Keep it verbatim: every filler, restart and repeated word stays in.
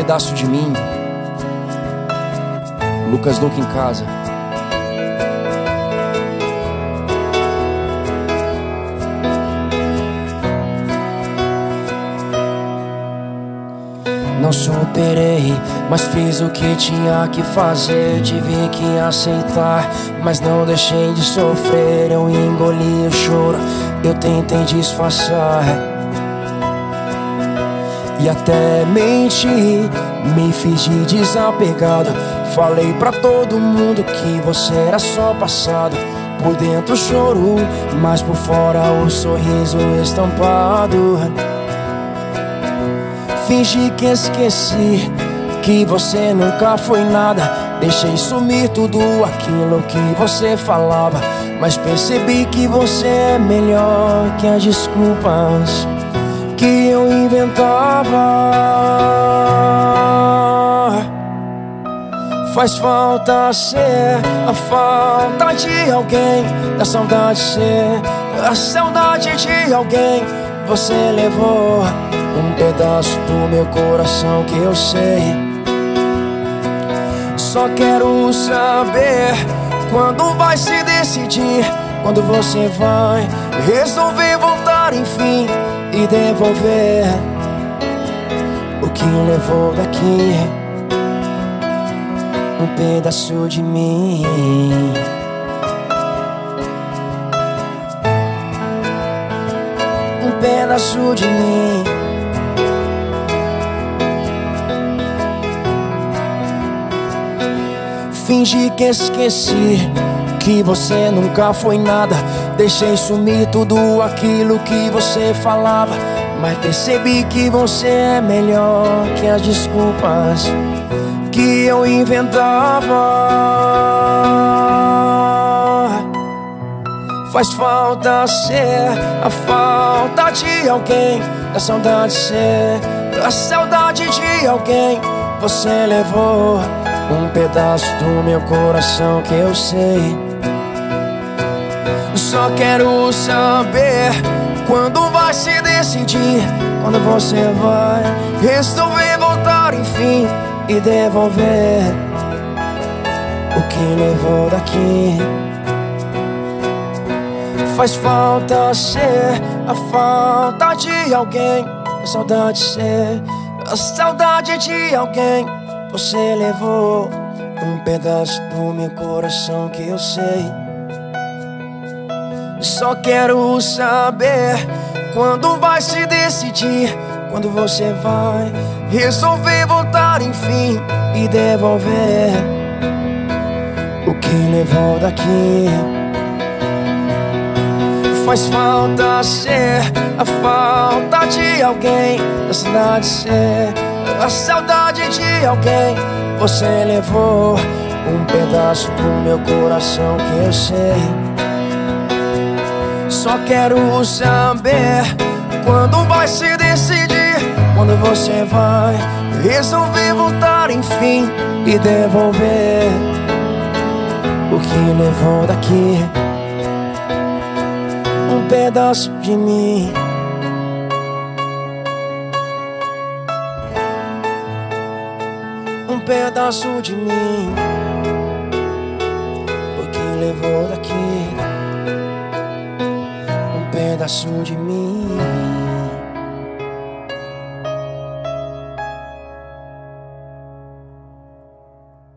pedaço de mim. Lucas Nunca em Casa. Não superei, mas fiz o que tinha que fazer. Tive que aceitar, mas não deixei de sofrer. Eu engoli o choro, eu tentei disfarçar e até menti, me fiz de desapegado. Falei pra todo mundo que você era só passado. Por dentro choro, mas por fora o sorriso estampado. Fingi que esqueci, que você nunca foi nada. Deixei sumir tudo aquilo que você falava, mas percebi que você é melhor que as desculpas que eu inventava. Faz falta ser a falta de alguém, da saudade ser a saudade de alguém. Você levou um pedaço do meu coração que eu sei. Só quero saber quando vai se decidir, quando você vai resolver voltar enfim e devolver o que levou daqui, um pedaço de mim. Um pedaço de mim. Fingi que esqueci, que você nunca foi nada. Deixei sumir tudo aquilo que você falava, mas percebi que você é melhor que as desculpas que eu inventava. Faz falta ser a falta de alguém, da saudade ser a saudade de alguém. Você levou um pedaço do meu coração que eu sei. Só quero saber quando vai se decidir, quando você vai resolver voltar enfim e devolver o que levou daqui. Faz falta ser a falta de alguém, a saudade ser a saudade de alguém. Você levou um pedaço do meu coração que eu sei. Só quero saber quando vai se decidir, quando você vai resolver voltar enfim e devolver o que levou daqui. Faz falta ser a falta de alguém, a saudade ser a saudade de alguém. Você levou um pedaço do meu coração que eu sei. Só quero saber quando vai se decidir, quando você vai resolver voltar enfim e devolver o que levou daqui, um pedaço de mim. Um pedaço de mim, o que levou daqui, um pedaço de mim.